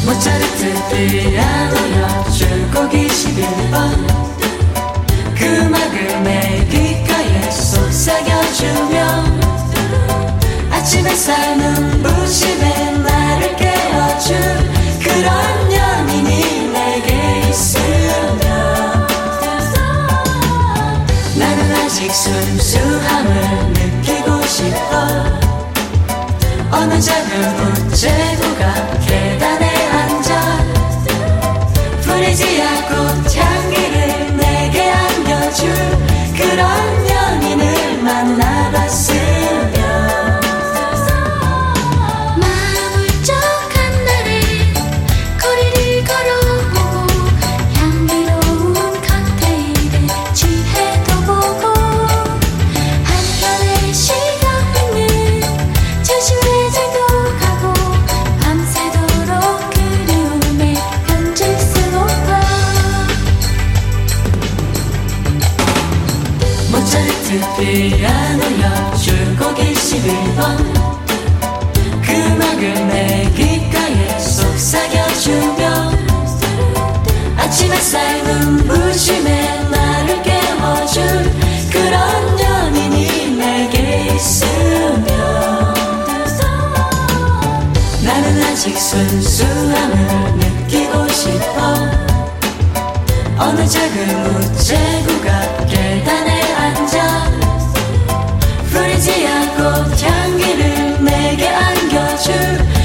모차르트 피아노 연주곡 21번 그 음악을 내 귓가에 속삭여주며 아침 햇살 눈부심에 나를 깨워줄 그런 연인이 내게 있으면 나는 아직 순수함을 느끼고 싶어. 어느 작은 우체국가 계단에 앉아 프리지아 꽃향기를 내게 안겨줄 그런 연인을 만나봤으면. 마음 울적한 날에 거리를 걸어보고 향기로운 칵테일에 취해도 보고 한편의 시간은 조심해 잘도 가고 밤새도록 그리움에 편지를 쓰고파. 모차르트 피아노 연주곡 21번 그 음악을 내 귓가에 속삭여주며 아침 햇살 눈부심에 나를 깨워줄 그런 연인이 내게 있으면 나는 아직 순수함을 느끼고 싶어. 어느 작은 우체국가 계단에 앉아 프리지아 꽃향기를 내게 안겨줄